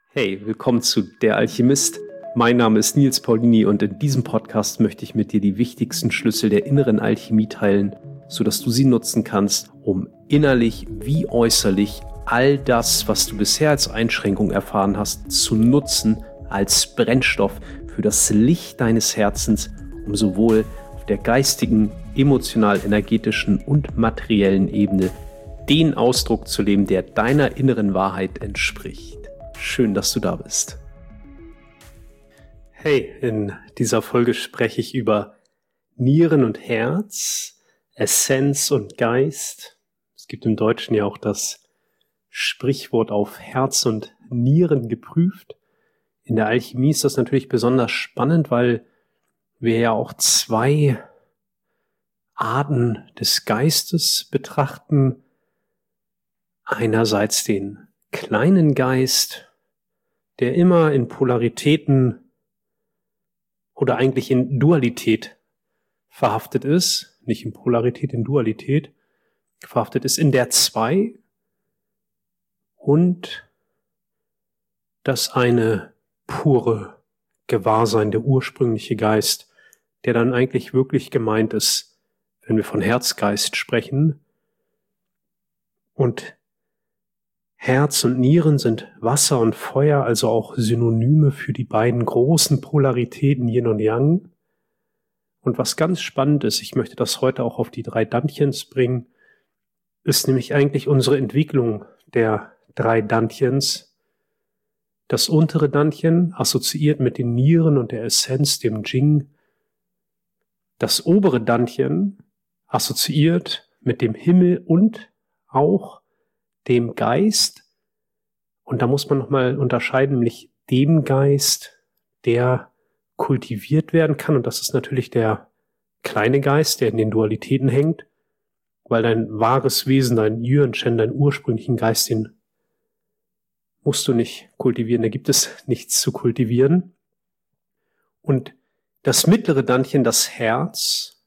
Hey, willkommen zu Der Alchemist. Mein Name ist Nils Paulini und in diesem Podcast möchte ich mit dir die wichtigsten Schlüssel der inneren Alchemie teilen, sodass du sie nutzen kannst, um innerlich wie äußerlich all das, was du bisher als Einschränkung erfahren hast, zu nutzen als Brennstoff für das Licht deines Herzens, um sowohl auf der geistigen, emotional-energetischen und materiellen Ebene den Ausdruck zu leben, der deiner inneren Wahrheit entspricht. Schön, dass du da bist. Hey, in dieser Folge spreche ich über Nieren und Herz, Essenz und Geist. Es gibt im Deutschen ja auch das Sprichwort auf Herz und Nieren geprüft. In der Alchemie ist das natürlich besonders spannend, weil wir ja auch zwei Arten des Geistes betrachten. Einerseits den kleinen Geist, der immer in Polaritäten oder eigentlich in Dualität verhaftet ist, nicht in Polarität, in Dualität verhaftet ist, in der zwei und das eine pure Gewahrsein, der ursprüngliche Geist, der dann eigentlich wirklich gemeint ist, wenn wir von Herzgeist sprechen. Und Herz und Nieren sind Wasser und Feuer, also auch Synonyme für die beiden großen Polaritäten Yin und Yang. Und was ganz spannend ist, ich möchte das heute auch auf die 3 Danthyens bringen, ist nämlich eigentlich unsere Entwicklung der 3 Danthyens. Das untere Danthyen assoziiert mit den Nieren und der Essenz, dem Jing. Das obere Danthyen assoziiert mit dem Himmel und auch dem Geist, und da muss man nochmal unterscheiden, nämlich dem Geist, der kultiviert werden kann, und das ist natürlich der kleine Geist, der in den Dualitäten hängt, weil dein wahres Wesen, dein Yuan-Shen, dein ursprünglichen Geist, den musst du nicht kultivieren, da gibt es nichts zu kultivieren. Und das mittlere Danthyen, das Herz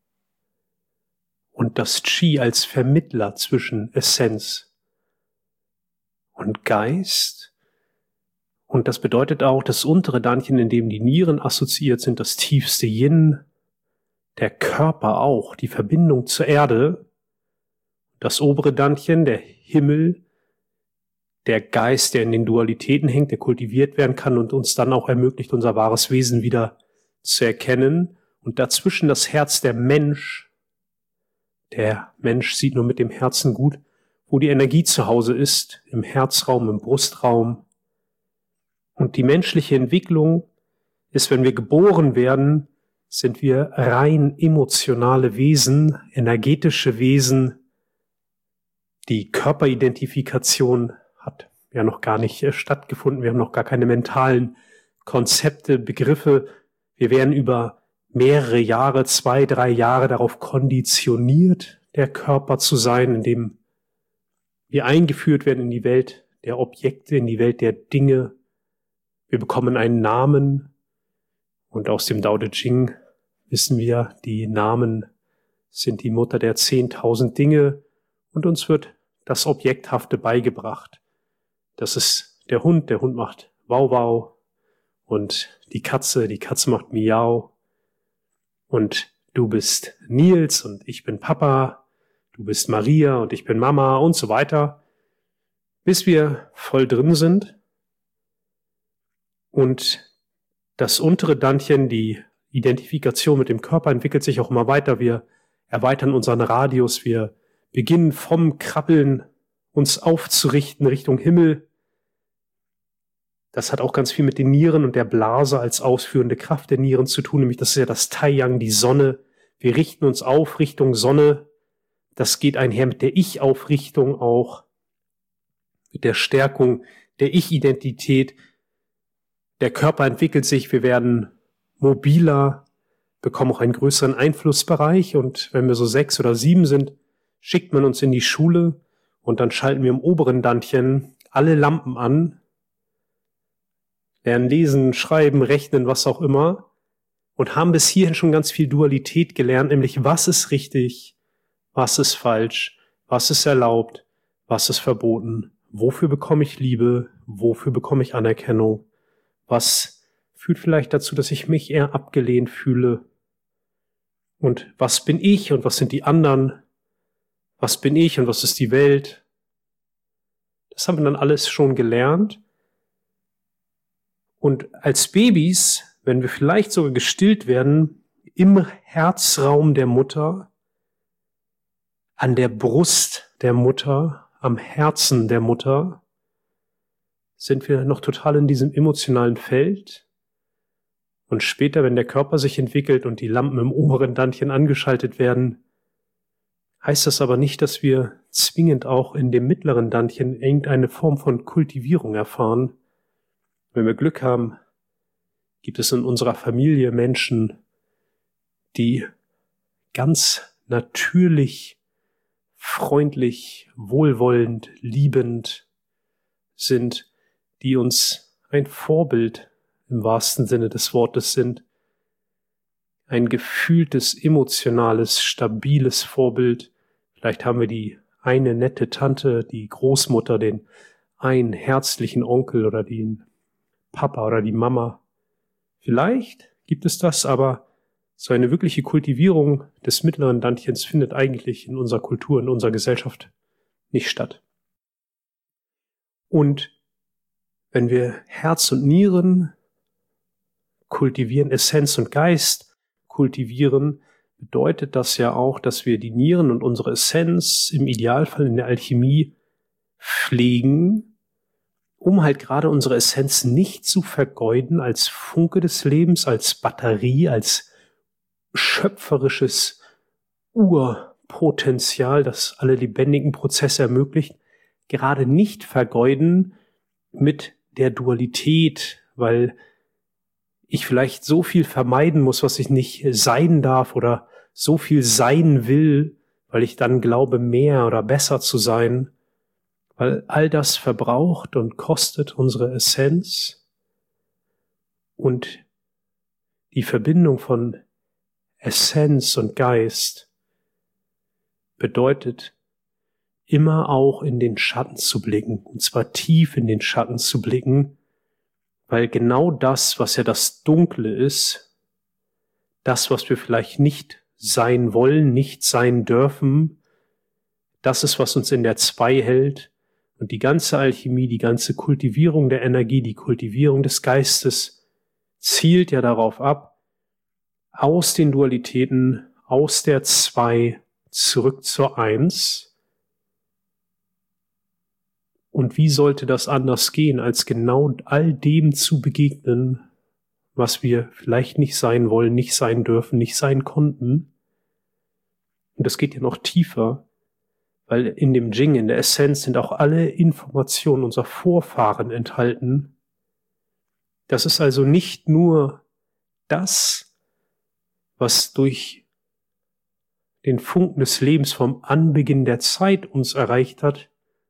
und das Qi als Vermittler zwischen Essenz und Geist. Und das bedeutet auch das untere Danthyen, in dem die Nieren assoziiert sind, das tiefste Yin, der Körper auch, die Verbindung zur Erde. Das obere Danthyen, der Himmel, der Geist, der in den Dualitäten hängt, der kultiviert werden kann und uns dann auch ermöglicht, unser wahres Wesen wieder zu erkennen. Und dazwischen das Herz, der Mensch. Der Mensch sieht nur mit dem Herzen gut, wo die Energie zu Hause ist, im Herzraum, im Brustraum. Und die menschliche Entwicklung ist, wenn wir geboren werden, sind wir rein emotionale Wesen, energetische Wesen. Die Körperidentifikation hat ja noch gar nicht stattgefunden. Wir haben noch gar keine mentalen Konzepte, Begriffe. Wir werden über mehrere Jahre, 2, 3 Jahre darauf konditioniert, der Körper zu sein, in dem wir eingeführt werden in die Welt der Objekte, in die Welt der Dinge. Wir bekommen einen Namen und aus dem Tao Te Ching wissen wir, die Namen sind die Mutter der 10.000 Dinge und uns wird das Objekthafte beigebracht. Das ist der Hund macht Wow Wow und die Katze macht Miau und du bist Nils und ich bin Papa. Du bist Maria und ich bin Mama und so weiter, bis wir voll drin sind. Und das untere Danthyen, die Identifikation mit dem Körper, entwickelt sich auch immer weiter. Wir erweitern unseren Radius, wir beginnen vom Krabbeln uns aufzurichten Richtung Himmel. Das hat auch ganz viel mit den Nieren und der Blase als ausführende Kraft der Nieren zu tun, nämlich das ist ja das Taiyang, die Sonne. Wir richten uns auf Richtung Sonne. Das geht einher mit der Ich-Aufrichtung auch, mit der Stärkung der Ich-Identität. Der Körper entwickelt sich, wir werden mobiler, bekommen auch einen größeren Einflussbereich. Und wenn wir so 6 oder 7 sind, schickt man uns in die Schule und dann schalten wir im oberen Danthyen alle Lampen an, lernen lesen, schreiben, rechnen, was auch immer und haben bis hierhin schon ganz viel Dualität gelernt, nämlich was ist richtig, was ist falsch, was ist erlaubt, was ist verboten, wofür bekomme ich Liebe, wofür bekomme ich Anerkennung, was führt vielleicht dazu, dass ich mich eher abgelehnt fühle und was bin ich und was sind die anderen, was bin ich und was ist die Welt. Das haben wir dann alles schon gelernt. Und als Babys, wenn wir vielleicht sogar gestillt werden, im Herzraum der Mutter, an der Brust der Mutter, am Herzen der Mutter, sind wir noch total in diesem emotionalen Feld. Und später, wenn der Körper sich entwickelt und die Lampen im oberen Dantchen angeschaltet werden, heißt das aber nicht, dass wir zwingend auch in dem mittleren Dantchen irgendeine Form von Kultivierung erfahren. Wenn wir Glück haben, gibt es in unserer Familie Menschen, die ganz natürlich, freundlich, wohlwollend, liebend sind, die uns ein Vorbild im wahrsten Sinne des Wortes sind. Ein gefühltes, emotionales, stabiles Vorbild. Vielleicht haben wir die eine nette Tante, die Großmutter, den einen herzlichen Onkel oder den Papa oder die Mama. Vielleicht gibt es das, aber so eine wirkliche Kultivierung des mittleren Dantchens findet eigentlich in unserer Kultur, in unserer Gesellschaft nicht statt. Und wenn wir Herz und Nieren kultivieren, Essenz und Geist kultivieren, bedeutet das ja auch, dass wir die Nieren und unsere Essenz im Idealfall in der Alchemie pflegen, um halt gerade unsere Essenz nicht zu vergeuden als Funke des Lebens, als Batterie, als schöpferisches Urpotenzial, das alle lebendigen Prozesse ermöglicht, gerade nicht vergeuden mit der Dualität, weil ich vielleicht so viel vermeiden muss, was ich nicht sein darf oder so viel sein will, weil ich dann glaube, mehr oder besser zu sein, weil all das verbraucht und kostet unsere Essenz und die Verbindung von Essenz und Geist bedeutet, immer auch in den Schatten zu blicken, und zwar tief in den Schatten zu blicken, weil genau das, was ja das Dunkle ist, das, was wir vielleicht nicht sein wollen, nicht sein dürfen, das ist, was uns in der Zwei hält. Und die ganze Alchemie, die ganze Kultivierung der Energie, die Kultivierung des Geistes zielt ja darauf ab, aus den Dualitäten, aus der Zwei zurück zur Eins. Und wie sollte das anders gehen, als genau all dem zu begegnen, was wir vielleicht nicht sein wollen, nicht sein dürfen, nicht sein konnten? Und das geht ja noch tiefer, weil in dem Jing, in der Essenz, sind auch alle Informationen unserer Vorfahren enthalten. Das ist also nicht nur das, was durch den Funken des Lebens vom Anbeginn der Zeit uns erreicht hat,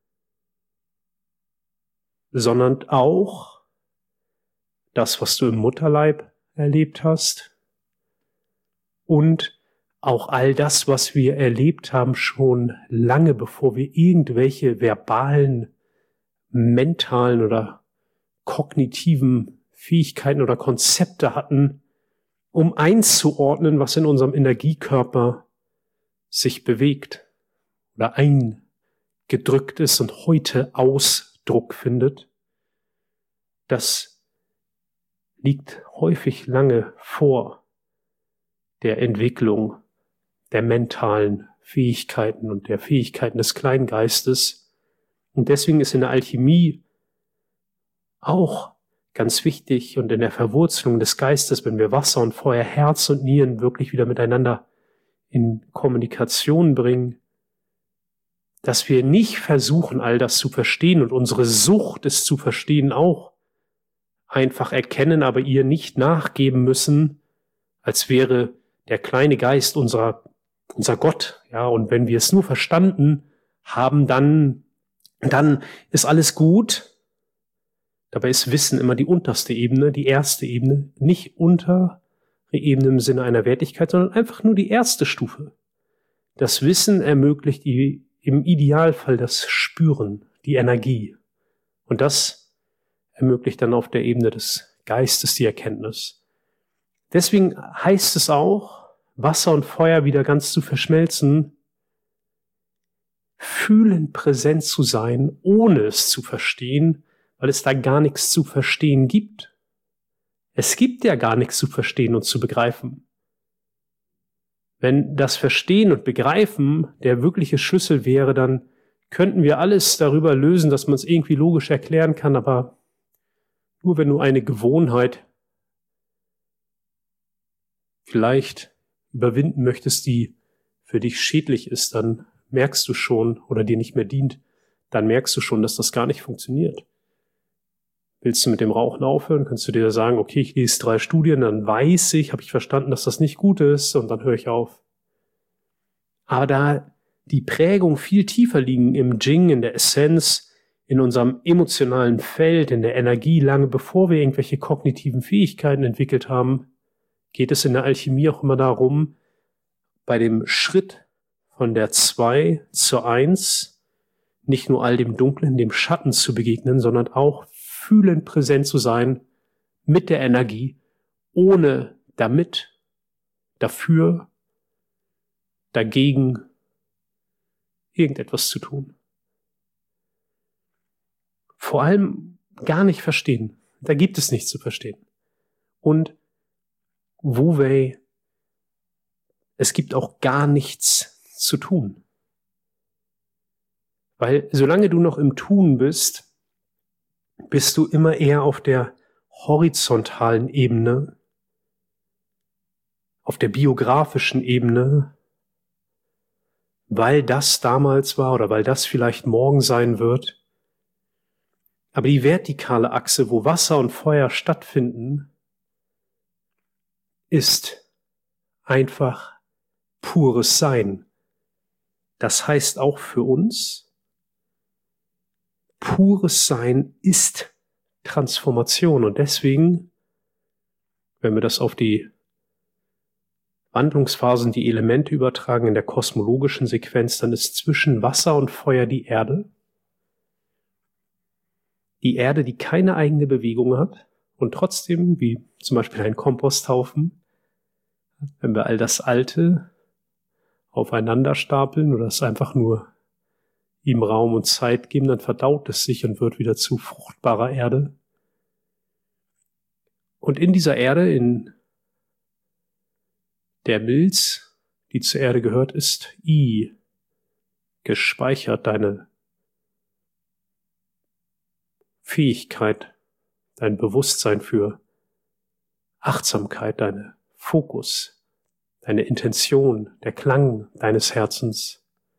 sondern auch das, was du im Mutterleib erlebt hast und auch all das, was wir erlebt haben, schon lange bevor wir irgendwelche verbalen, mentalen oder kognitiven Fähigkeiten oder Konzepte hatten, um einzuordnen, was in unserem Energiekörper sich bewegt oder eingedrückt ist und heute Ausdruck findet. Das liegt häufig lange vor der Entwicklung der mentalen Fähigkeiten und der Fähigkeiten des Kleingeistes. Und deswegen ist in der Alchemie auch ganz wichtig und in der Verwurzelung des Geistes, wenn wir Wasser und Feuer, Herz und Nieren wirklich wieder miteinander in Kommunikation bringen, dass wir nicht versuchen, all das zu verstehen und unsere Sucht, es zu verstehen, auch einfach erkennen, aber ihr nicht nachgeben müssen, als wäre der kleine Geist unser Gott, ja, und wenn wir es nur verstanden haben, dann ist alles gut. Dabei ist Wissen immer die unterste Ebene, die erste Ebene, nicht untere Ebene im Sinne einer Wertigkeit, sondern einfach nur die erste Stufe. Das Wissen ermöglicht im Idealfall das Spüren, die Energie. Und das ermöglicht dann auf der Ebene des Geistes die Erkenntnis. Deswegen heißt es auch, Wasser und Feuer wieder ganz zu verschmelzen, fühlend präsent zu sein, ohne es zu verstehen, weil es da gar nichts zu verstehen gibt. Es gibt ja gar nichts zu verstehen und zu begreifen. Wenn das Verstehen und Begreifen der wirkliche Schlüssel wäre, dann könnten wir alles darüber lösen, dass man es irgendwie logisch erklären kann, aber nur wenn du eine Gewohnheit vielleicht überwinden möchtest, die für dich schädlich ist, dann merkst du schon oder dir nicht mehr dient, dann merkst du schon, dass das gar nicht funktioniert. Willst du mit dem Rauchen aufhören, kannst du dir sagen, okay, ich lese 3 Studien, dann weiß ich, habe ich verstanden, dass das nicht gut ist und dann höre ich auf. Aber da die Prägung viel tiefer liegen im Jing, in der Essenz, in unserem emotionalen Feld, in der Energie, lange bevor wir irgendwelche kognitiven Fähigkeiten entwickelt haben, geht es in der Alchemie auch immer darum, bei dem Schritt von der 2 zur 1 nicht nur all dem Dunklen, dem Schatten zu begegnen, sondern auch fühlend präsent zu sein mit der Energie, ohne damit, dafür, dagegen irgendetwas zu tun. Vor allem gar nicht verstehen. Da gibt es nichts zu verstehen. Und Wu Wei, es gibt auch gar nichts zu tun. Weil solange du noch im Tun bist, bist du immer eher auf der horizontalen Ebene, auf der biografischen Ebene, weil das damals war oder weil das vielleicht morgen sein wird. Aber die vertikale Achse, wo Wasser und Feuer stattfinden, ist einfach pures Sein. Das heißt auch für uns, pures Sein ist Transformation. Und deswegen, wenn wir das auf die Wandlungsphasen, die Elemente übertragen in der kosmologischen Sequenz, dann ist zwischen Wasser und Feuer die Erde. Die Erde, die keine eigene Bewegung hat und trotzdem, wie zum Beispiel ein Komposthaufen, wenn wir all das Alte aufeinander stapeln oder es einfach nur ihm Raum und Zeit geben, dann verdaut es sich und wird wieder zu fruchtbarer Erde. Und in dieser Erde, in der Milz, die zur Erde gehört, ist gespeichert, deine Fähigkeit, dein Bewusstsein für Achtsamkeit, deine Fokus, deine Intention, der Klang deines Herzens.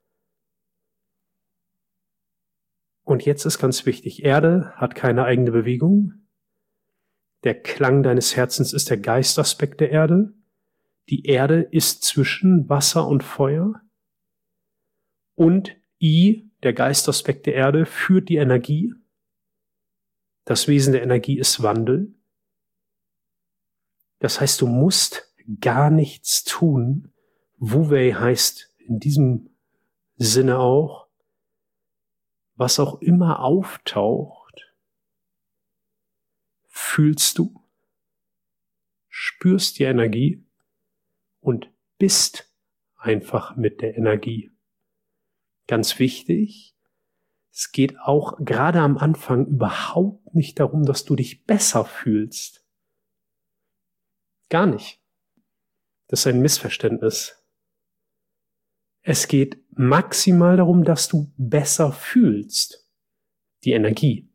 Und jetzt ist ganz wichtig, Erde hat keine eigene Bewegung. Der Klang deines Herzens ist der Geistaspekt der Erde. Die Erde ist zwischen Wasser und Feuer. Und der Geistaspekt der Erde, führt die Energie. Das Wesen der Energie ist Wandel. Das heißt, du musst gar nichts tun. Wu Wei heißt in diesem Sinne auch, was auch immer auftaucht, fühlst du, spürst die Energie und bist einfach mit der Energie. Ganz wichtig, es geht auch gerade am Anfang überhaupt nicht darum, dass du dich besser fühlst. Gar nicht. Das ist ein Missverständnis. Es geht maximal darum, dass du besser fühlst. Die Energie.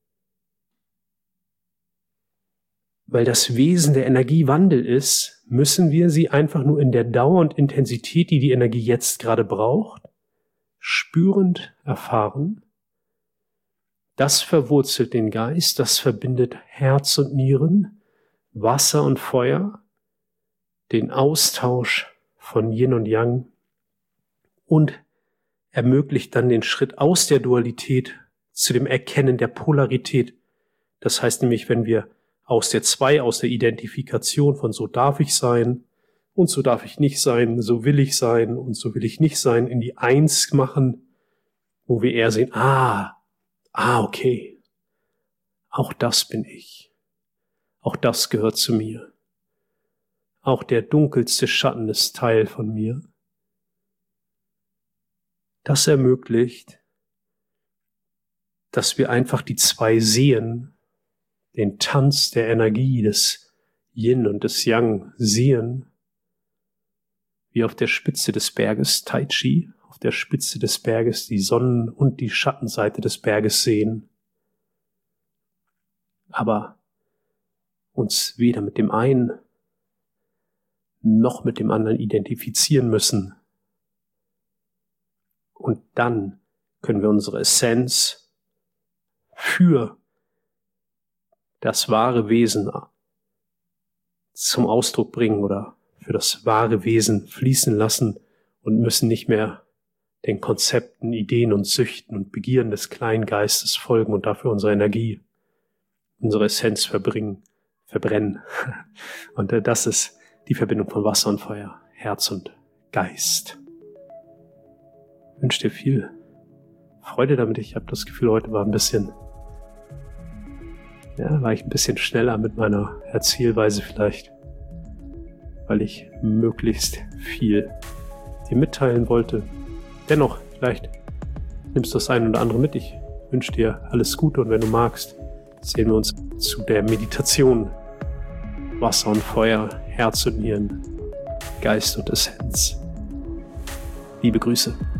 Weil das Wesen der Energie Wandel ist, müssen wir sie einfach nur in der Dauer und Intensität, die die Energie jetzt gerade braucht, spürend erfahren. Das verwurzelt den Geist, das verbindet Herz und Nieren, Wasser und Feuer, den Austausch von Yin und Yang und ermöglicht dann den Schritt aus der Dualität zu dem Erkennen der Polarität. Das heißt nämlich, wenn wir aus der 2, aus der Identifikation von so darf ich sein und so darf ich nicht sein, so will ich sein und so will ich nicht sein, in die 1 machen, wo wir eher sehen, okay, Auch das bin ich. Auch das gehört zu mir. Auch der dunkelste Schatten ist Teil von mir. Das ermöglicht, dass wir einfach die zwei sehen, den Tanz der Energie des Yin und des Yang sehen, wie auf der Spitze des Berges Tai Chi, auf der Spitze des Berges die Sonnen- und die Schattenseite des Berges sehen, aber uns weder mit dem einen noch mit dem anderen identifizieren müssen. Und dann können wir unsere Essenz für das wahre Wesen zum Ausdruck bringen oder für das wahre Wesen fließen lassen und müssen nicht mehr den Konzepten, Ideen und Süchten und Begierden des kleinen Geistes folgen und dafür unsere Energie, unsere Essenz verbrennen. Und das ist die Verbindung von Wasser und Feuer, Herz und Geist. Ich wünsche dir viel Freude damit. Ich habe das Gefühl, heute war ich ein bisschen schneller mit meiner Erzählweise vielleicht, weil ich möglichst viel dir mitteilen wollte. Dennoch, vielleicht nimmst du das ein oder andere mit. Ich wünsche dir alles Gute und wenn du magst, sehen wir uns zu der Meditation Wasser und Feuer, Herz und Nieren, Geist und Essenz. Liebe Grüße.